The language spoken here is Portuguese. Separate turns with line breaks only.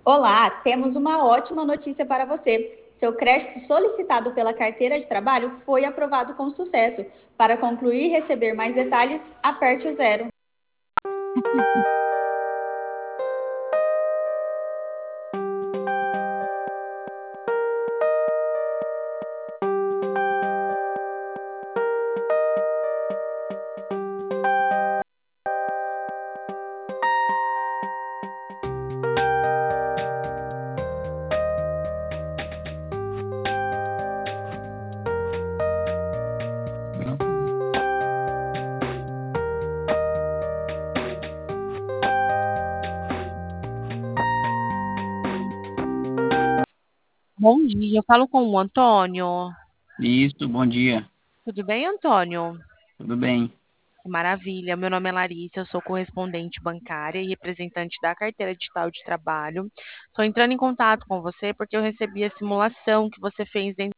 Olá, temos uma ótima notícia para você. Seu crédito solicitado pela carteira de trabalho foi aprovado com sucesso. Para concluir e receber mais detalhes, aperte o zero.
Bom dia, eu falo com o Antônio.
Isso, bom dia.
Tudo bem, Antônio?
Tudo bem?
Maravilha, meu nome é Larissa, eu sou correspondente bancária e representante da carteira digital de trabalho. Estou entrando em contato com você porque eu recebi a simulação que você fez dentro